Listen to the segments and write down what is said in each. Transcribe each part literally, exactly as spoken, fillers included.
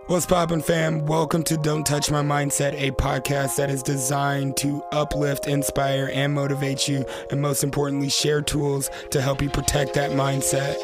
What's poppin', fam? Welcome to Don't Touch My Mindset, a podcast that is designed to uplift, inspire, and motivate you, and most importantly, share tools to help you protect that mindset.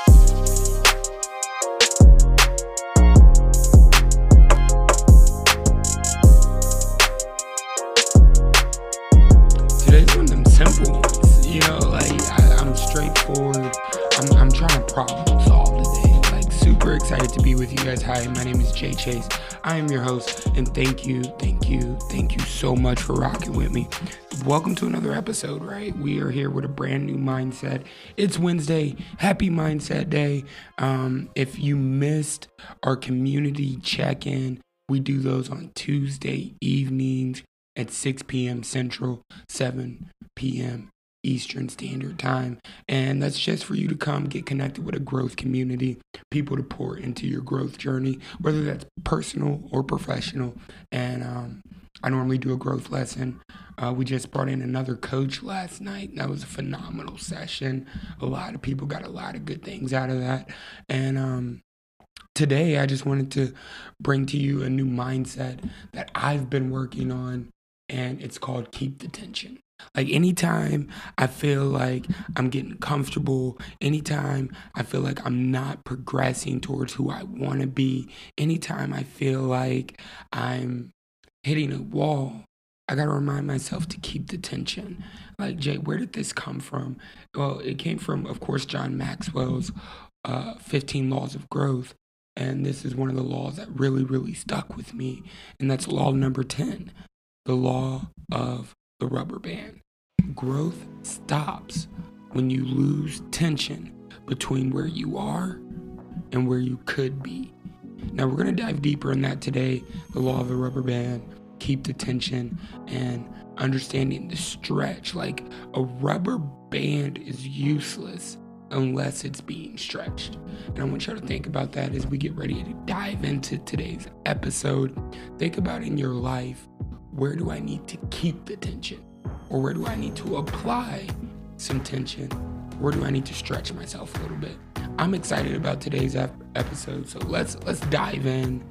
Today's one of them simple ones, you know, like I, I'm straightforward. I'm, I'm trying to problem solve today. Like super excited to be with you guys. Hi, my name is Jay Chase. I am your host, and thank you, thank you, thank you so much for rocking with me. Welcome to another episode, right? We are here with a brand new mindset. It's Wednesday. Happy Mindset Day. Um, if you missed our community check-in, we do those on Tuesday evenings at six p.m. Central, seven p.m. Eastern Standard Time. And that's just for you to come get connected with a growth community, people to pour into your growth journey, whether that's personal or professional. And um, I normally do a growth lesson. Uh, we just brought in another coach last night. That was a phenomenal session. A lot of people got a lot of good things out of that. And um, today I just wanted to bring to you a new mindset that I've been working on, and it's called Keep the Tension. Like anytime I feel like I'm getting comfortable, anytime I feel like I'm not progressing towards who I want to be, anytime I feel like I'm hitting a wall, I got to remind myself to keep the tension. Like, Jay, where did this come from? Well, it came from, of course, John Maxwell's uh, fifteen Laws of Growth. And this is one of the laws that really, really stuck with me. And that's law number ten, the law of the rubber band. Growth stops when you lose tension between where you are and where you could be. Now we're going to dive deeper in that today, the law of the rubber band, keep the tension, and understanding the stretch. Like a rubber band is useless unless it's being stretched. And I want you to think about that as we get ready to dive into today's episode. Think about in your life, where do I need to keep the tension? Or where do I need to apply some tension? Where do I need to stretch myself a little bit? I'm excited about today's ep- episode, so let's let's dive in.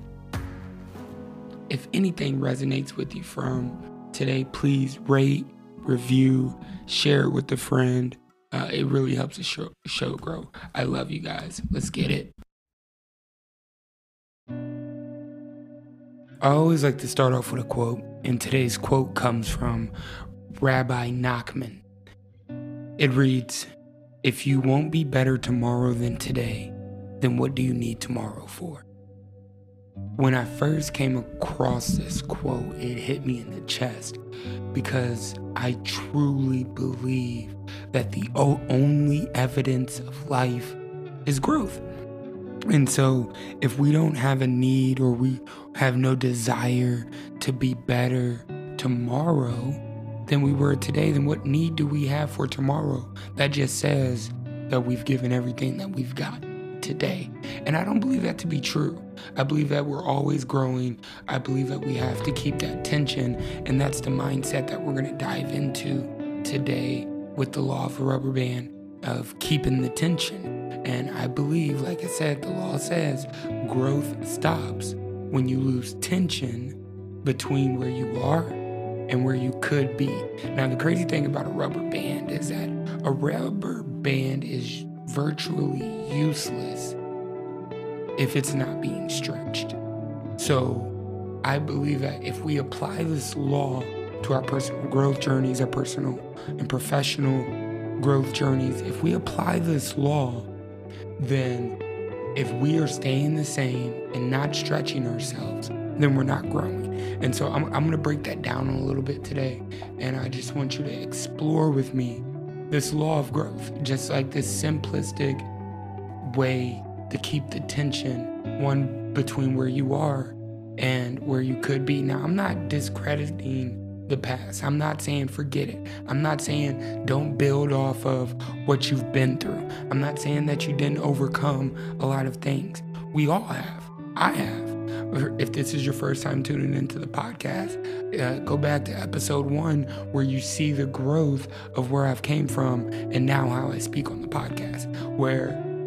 If anything resonates with you from today, please rate, review, share it with a friend. Uh, it really helps the show, show grow. I love you guys. Let's get it. I always like to start off with a quote, and today's quote comes from Rabbi Nachman. It reads, "If you won't be better tomorrow than today, then what do you need tomorrow for?" When I first came across this quote, it hit me in the chest because I truly believe that the o- only evidence of life is growth. And so if we don't have a need or we have no desire to be better tomorrow than we were today, then what need do we have for tomorrow? That just says that we've given everything that we've got today. And I don't believe that to be true. I believe that we're always growing. I believe that we have to keep that tension. And that's the mindset that we're going to dive into today with the law of the rubber band of keeping the tension. And I believe, like I said, the law says growth stops when you lose tension between where you are and where you could be. Now, the crazy thing about a rubber band is that a rubber band is virtually useless if it's not being stretched. So I believe that if we apply this law to our personal growth journeys, our personal and professional growth journeys, if we apply this law, then if we are staying the same and not stretching ourselves, then we're not growing. And so I'm, I'm going to break that down a little bit today. And I just want you to explore with me this law of growth, just like this simplistic way to keep the tension, one between where you are and where you could be. Now, I'm not discrediting the past. I'm not saying forget it. I'm not saying don't build off of what you've been through. I'm not saying that you didn't overcome a lot of things. We all have. I have. If this is your first time tuning into the podcast, uh, go back to episode one where you see the growth of where I've came from and now how I speak on the podcast, where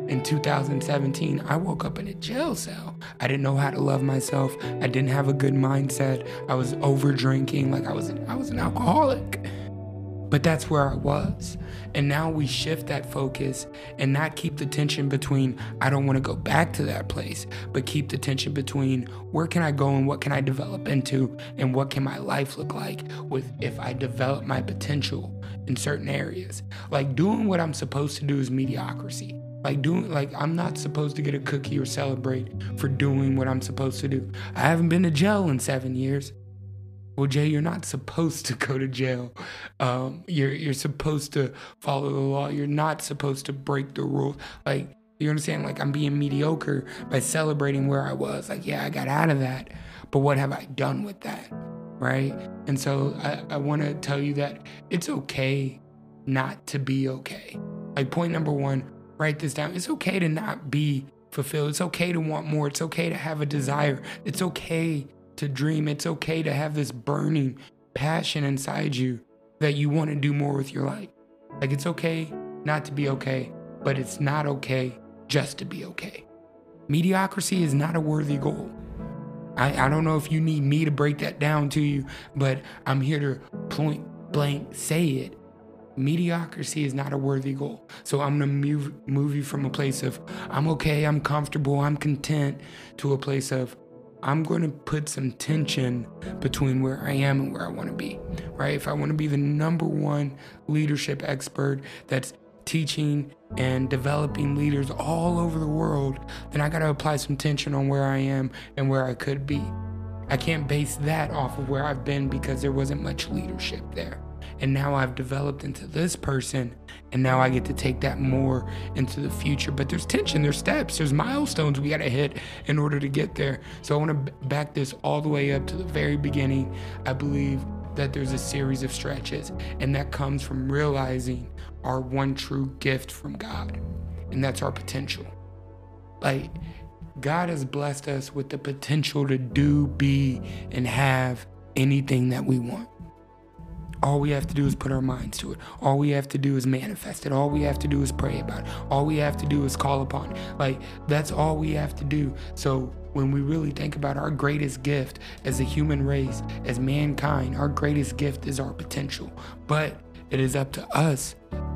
in two thousand seventeen, I woke up in a jail cell. I didn't know how to love myself. I didn't have a good mindset. I was over drinking, like I was an, I was an alcoholic. But that's where I was. And now we shift that focus and not keep the tension between, I don't want to go back to that place, but keep the tension between where can I go and what can I develop into and what can my life look like with if I develop my potential in certain areas. Like doing what I'm supposed to do is mediocrity. Like doing, like I'm not supposed to get a cookie or celebrate for doing what I'm supposed to do. I haven't been to jail in seven years. Well, Jay, you're not supposed to go to jail. Um, you're you're supposed to follow the law. You're not supposed to break the rules. Like, you understand? Like, I'm being mediocre by celebrating where I was. Like, yeah, I got out of that. But what have I done with that? Right? And so I, I want to tell you that it's okay not to be okay. Like, point number one, write this down. It's okay to not be fulfilled. It's okay to want more. It's okay to have a desire. It's okay to dream. It's okay to have this burning passion inside you that you want to do more with your life. Like, it's okay not to be okay, but it's not okay just to be okay. Mediocrity is not a worthy goal. I, I don't know if you need me to break that down to you, but I'm here to point blank say it. Mediocrity is not a worthy goal. So I'm going to move, move you from a place of I'm okay, I'm comfortable, I'm content, to a place of I'm going to put some tension between where I am and where I want to be, right? If I want to be the number one leadership expert that's teaching and developing leaders all over the world, then I got to apply some tension on where I am and where I could be. I can't base that off of where I've been because there wasn't much leadership there. And now I've developed into this person, and now I get to take that more into the future. But there's tension, there's steps, there's milestones we got to hit in order to get there. So I want to back this all the way up to the very beginning. I believe that there's a series of stretches, and that comes from realizing our one true gift from God, and that's our potential. Like, God has blessed us with the potential to do, be, and have anything that we want. All we have to do is put our minds to it. All we have to do is manifest it. All we have to do is pray about it. All we have to do is call upon it. Like, that's all we have to do. So when we really think about our greatest gift as a human race, as mankind, our greatest gift is our potential. But it is up to us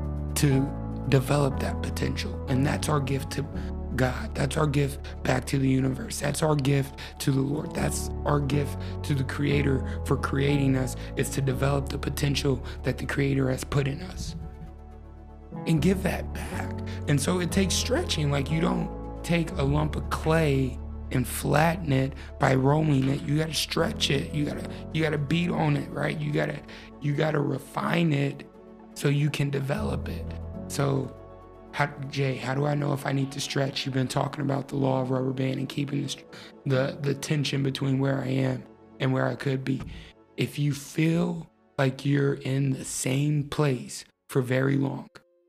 to develop that potential. And that's our gift to God. That's our gift back to the universe. That's our gift to the Lord. That's our gift to the Creator for creating us, is to develop the potential that the Creator has put in us and give that back. And so it takes stretching. Like, you don't take a lump of clay and flatten it by rolling it. You got to stretch it. You got to you got to beat on it, right? You got to you got to refine it so you can develop it. So How, Jay, how do I know if I need to stretch? You've been talking about the law of rubber band and keeping the, the the tension between where I am and where I could be. If you feel like you're in the same place for very long,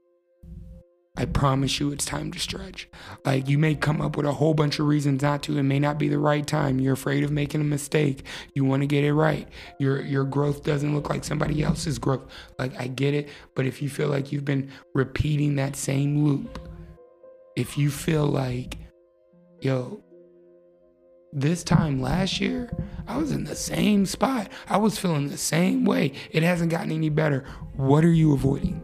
I promise you it's time to stretch. Like, you may come up with a whole bunch of reasons not to. It may not be the right time. You're afraid of making a mistake. You want to get it right. Your your growth doesn't look like somebody else's growth. Like, I get it. But if you feel like you've been repeating that same loop, if you feel like, yo, this time last year, I was in the same spot. I was feeling the same way. It hasn't gotten any better. What are you avoiding?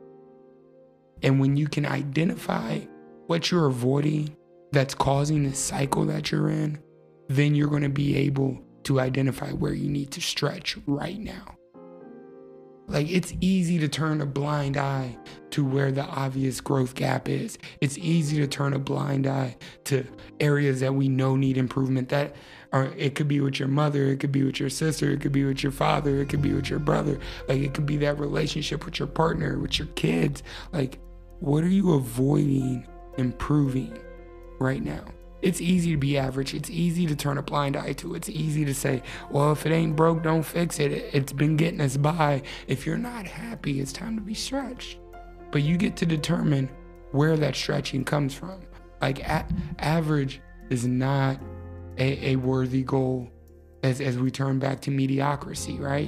And when you can identify what you're avoiding that's causing this cycle that you're in, then you're going to be able to identify where you need to stretch right now. Like, it's easy to turn a blind eye to where the obvious growth gap is. It's easy to turn a blind eye to areas that we know need improvement. That, or it could be with your mother, it could be with your sister, it could be with your father, it could be with your brother. Like, it could be that relationship with your partner, with your kids. Like, what are you avoiding improving right now? It's easy to be average. It's easy to turn a blind eye to. It's easy to say, well, if it ain't broke, don't fix it. It's been getting us by. If you're not happy, it's time to be stretched. But you get to determine where that stretching comes from. Like, a- average is not a, a worthy goal as, as we turn back to mediocrity, right?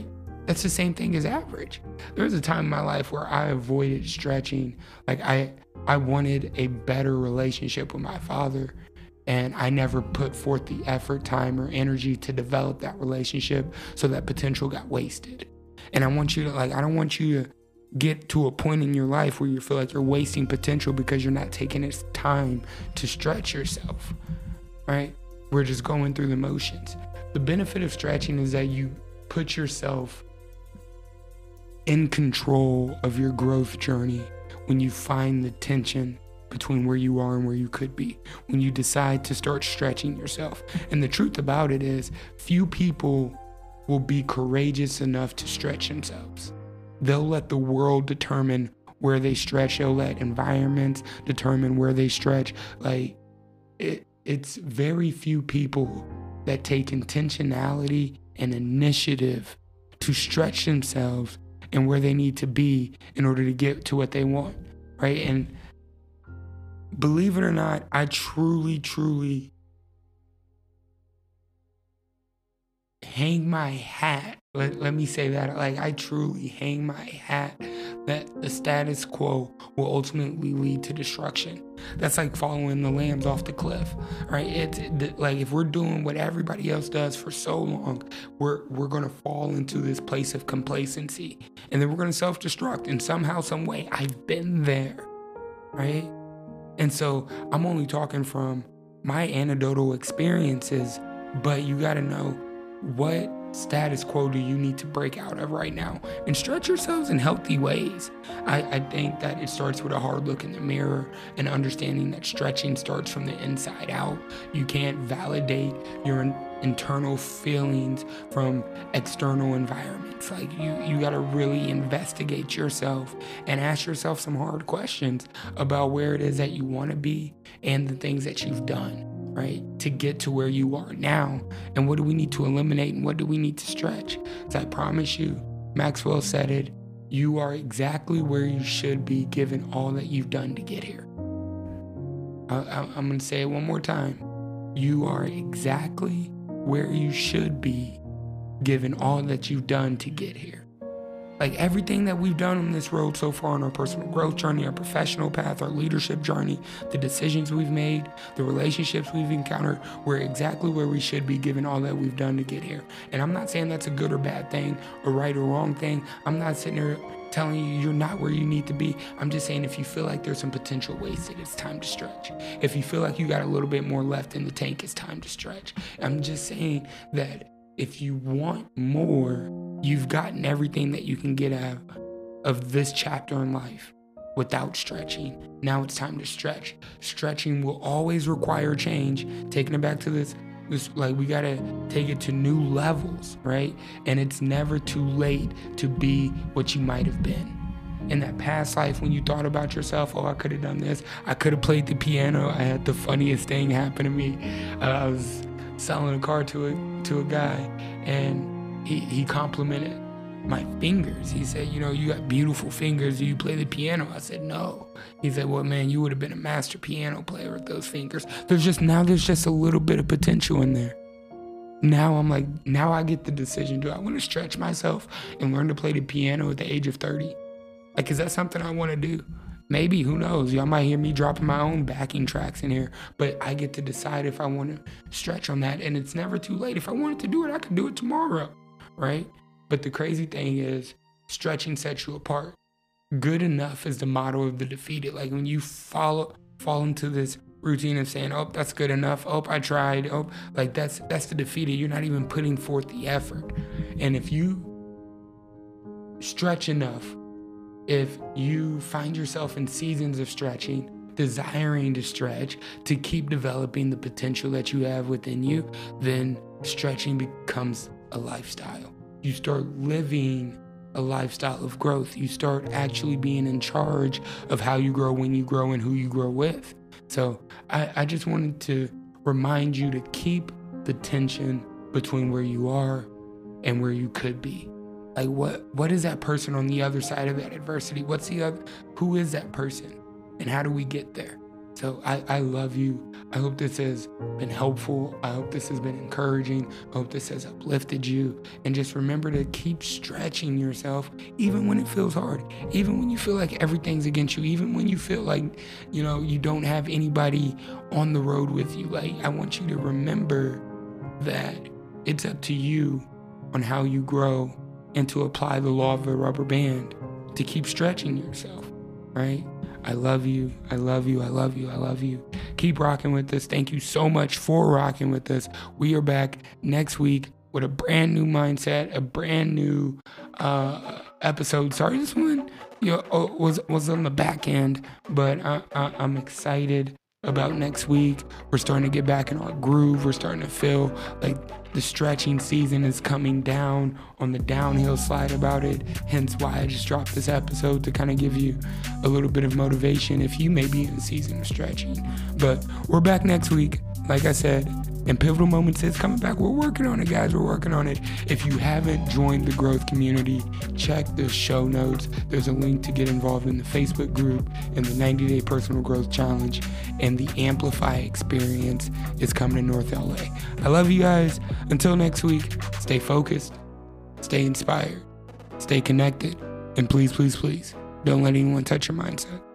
That's the same thing as average. There was a time in my life where I avoided stretching. Like I, I wanted a better relationship with my father, and I never put forth the effort, time, or energy to develop that relationship, so that potential got wasted. And I want you to like, I don't want you to get to a point in your life where you feel like you're wasting potential because you're not taking this time to stretch yourself, right? We're just going through the motions. The benefit of stretching is that you put yourself in control of your growth journey when you find the tension between where you are and where you could be, when you decide to start stretching yourself. And the truth about it is, few people will be courageous enough to stretch themselves. They'll let the world determine where they stretch. They'll let environments determine where they stretch. Like, it, it's very few people that take intentionality and initiative to stretch themselves and where they need to be in order to get to what they want, right? And believe it or not, I truly, truly hang my hat. Let, let me say that. Like, I truly hang my hat that the status quo will ultimately lead to destruction. That's like following the lambs off the cliff, right? It's it, like if we're doing what everybody else does for so long, we're we're gonna fall into this place of complacency, and then we're gonna self-destruct. And somehow, some way, I've been there, right? And so I'm only talking from my anecdotal experiences, but you gotta know what status quo do you need to break out of right now and stretch yourselves in healthy ways. I, I think that it starts with a hard look in the mirror and understanding that stretching starts from the inside out. You can't validate your in, internal feelings from external environments. Like you, you got to really investigate yourself and ask yourself some hard questions about where it is that you want to be and the things that you've done, right, to get to where you are now. And what do we need to eliminate and what do we need to stretch? Because I promise you, Maxwell said it, you are exactly where you should be given all that you've done to get here. I, I, I'm going to say it one more time. You are exactly where you should be given all that you've done to get here. Like everything that we've done on this road so far on our personal growth journey, our professional path, our leadership journey, the decisions we've made, the relationships we've encountered, we're exactly where we should be given all that we've done to get here. And I'm not saying that's a good or bad thing, or right or wrong thing. I'm not sitting there telling you you're not where you need to be. I'm just saying if you feel like there's some potential wasted, it's time to stretch. If you feel like you got a little bit more left in the tank, it's time to stretch. I'm just saying that if you want more, you've gotten everything that you can get out of this chapter in life without stretching. Now it's time to stretch. Stretching will always require change. Taking it back to this, this like we gotta take it to new levels, right? And it's never too late to be what you might have been. In that past life when you thought about yourself, oh, I could have done this. I could have played the piano. I had the funniest thing happen to me. Uh, I was selling a car to a to a guy, and he, he complimented my fingers. He said, you know, you got beautiful fingers. Do you play the piano? I said, no. He said, well, man, you would have been a master piano player with those fingers. There's just, now there's just a little bit of potential in there. Now I'm like, now I get the decision. Do I want to stretch myself and learn to play the piano at the age of thirty? Like, is that something I want to do? Maybe, who knows? Y'all might hear me dropping my own backing tracks in here, but I get to decide if I want to stretch on that, and it's never too late. If I wanted to do it, I could do it tomorrow, right? But the crazy thing is, stretching sets you apart. Good enough is the motto of the defeated. Like when you follow, fall into this routine of saying, oh, that's good enough. Oh, I tried. Oh, like that's that's the defeated. You're not even putting forth the effort. And if you stretch enough, if you find yourself in seasons of stretching, desiring to stretch, to keep developing the potential that you have within you, then stretching becomes a lifestyle. You start living a lifestyle of growth. You start actually being in charge of how you grow, when you grow, and who you grow with. So I, I just wanted to remind you to keep the tension between where you are and where you could be. Like what what is that person on the other side of that adversity? What's the other, who is that person? And how do we get there? So I, I love you. I hope this has been helpful. I hope this has been encouraging. I hope this has uplifted you. And just remember to keep stretching yourself, even when it feels hard, even when you feel like everything's against you, even when you feel like, you know, you don't have anybody on the road with you. Like, I want you to remember that it's up to you on how you grow and to apply the law of the rubber band to keep stretching yourself, right? I love you. I love you. I love you. I love you. Keep rocking with us. Thank you so much for rocking with us. We are back next week with a brand new mindset, a brand new uh, episode. Sorry, this one you know, oh, was was on the back end, but I, I, I'm excited about next week. We're starting to get back in our groove. We're starting to feel like the stretching season is coming down on the downhill slide about it. Hence why I just dropped this episode to kind of give you a little bit of motivation if you may be in the season of stretching. But we're back next week, like I said, and Pivotal Moments is coming back. We're working on it, guys. We're working on it. If you haven't joined the growth community, check the show notes. There's a link to get involved in the Facebook group, in the ninety day Personal Growth Challenge, and the Amplify experience is coming to North L A. I love you guys. Until next week, stay focused, stay inspired, stay connected, and please, please, please, don't let anyone touch your mindset.